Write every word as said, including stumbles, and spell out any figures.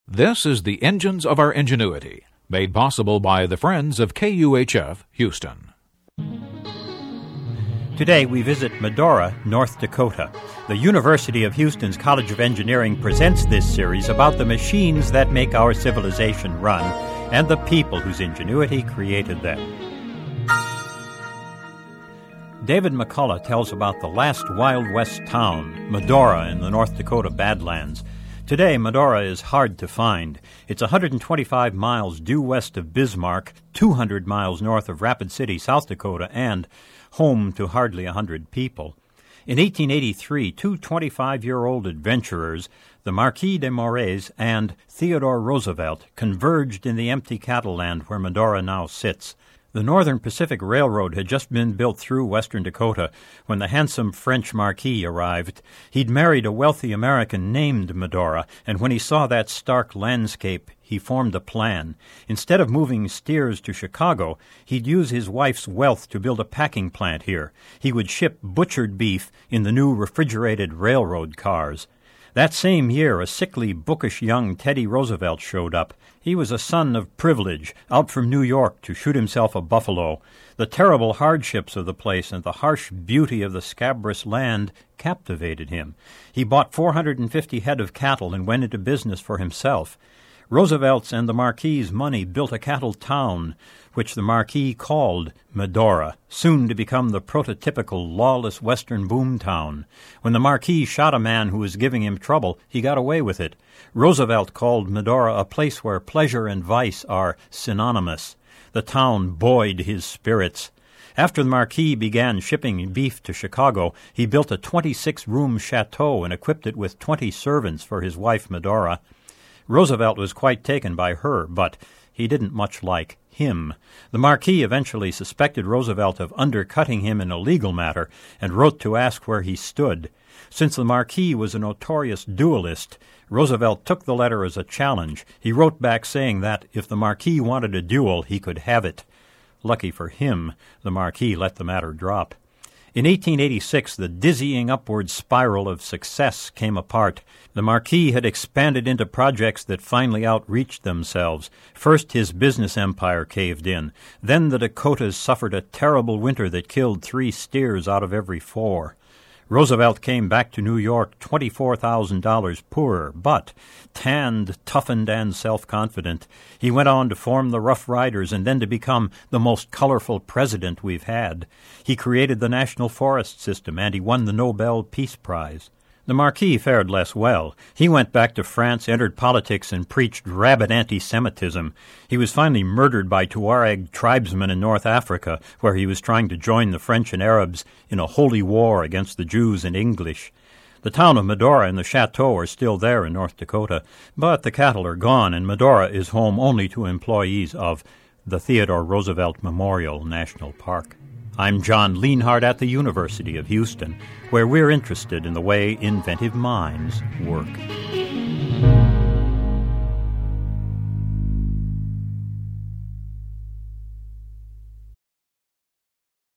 This is the Engines of Our Ingenuity, made possible by the Friends of K U H F Houston. Today we visit Medora, North Dakota. The University of Houston's College of Engineering presents this series about the machines that make our civilization run and the people whose ingenuity created them. David McCullough tells about the last Wild West town, Medora in the North Dakota Badlands. Today, Medora is hard to find. It's one hundred twenty-five miles due west of Bismarck, two hundred miles north of Rapid City, South Dakota, and home to hardly one hundred people. In eighteen eighty-three, two twenty-five-year-old adventurers, the Marquis de Moraes and Theodore Roosevelt, converged in the empty cattle land where Medora now sits. The Northern Pacific Railroad had just been built through western Dakota when the handsome French Marquis arrived. He'd married a wealthy American named Medora, and when he saw that stark landscape, he formed a plan. Instead of moving steers to Chicago, he'd use his wife's wealth to build a packing plant here. He would ship butchered beef in the new refrigerated railroad cars. That same year, a sickly, bookish young Teddy Roosevelt showed up. He was a son of privilege, out from New York to shoot himself a buffalo. The terrible hardships of the place and the harsh beauty of the scabrous land captivated him. He bought four hundred fifty head of cattle and went into business for himself. Roosevelt's and the Marquis' money built a cattle town, which the Marquis called Medora, soon to become the prototypical lawless western boom town. When the Marquis shot a man who was giving him trouble, he got away with it. Roosevelt called Medora a place where pleasure and vice are synonymous. The town buoyed his spirits. After the Marquis began shipping beef to Chicago, he built a twenty-six room chateau and equipped it with twenty servants for his wife Medora. Roosevelt was quite taken by her, but he didn't much like him. The Marquis eventually suspected Roosevelt of undercutting him in a legal matter and wrote to ask where he stood. Since the Marquis was a notorious duelist, Roosevelt took the letter as a challenge. He wrote back saying that if the Marquis wanted a duel, he could have it. Lucky for him, the Marquis let the matter drop. In eighteen eighty-six, the dizzying upward spiral of success came apart. The Marquis had expanded into projects that finally outreached themselves. First, his business empire caved in. Then the Dakotas suffered a terrible winter that killed three steers out of every four. Roosevelt came back to New York twenty-four thousand dollars poorer, but tanned, toughened, and self-confident. He went on to form the Rough Riders and then to become the most colorful president we've had. He created the National Forest System, and he won the Nobel Peace Prize. The Marquis fared less well. He went back to France, entered politics, and preached rabid anti-Semitism. He was finally murdered by Tuareg tribesmen in North Africa, where he was trying to join the French and Arabs in a holy war against the Jews and English. The town of Medora and the chateau are still there in North Dakota, but the cattle are gone, and Medora is home only to employees of the Theodore Roosevelt Memorial National Park. I'm John Lienhardt at the University of Houston, where we're interested in the way inventive minds work.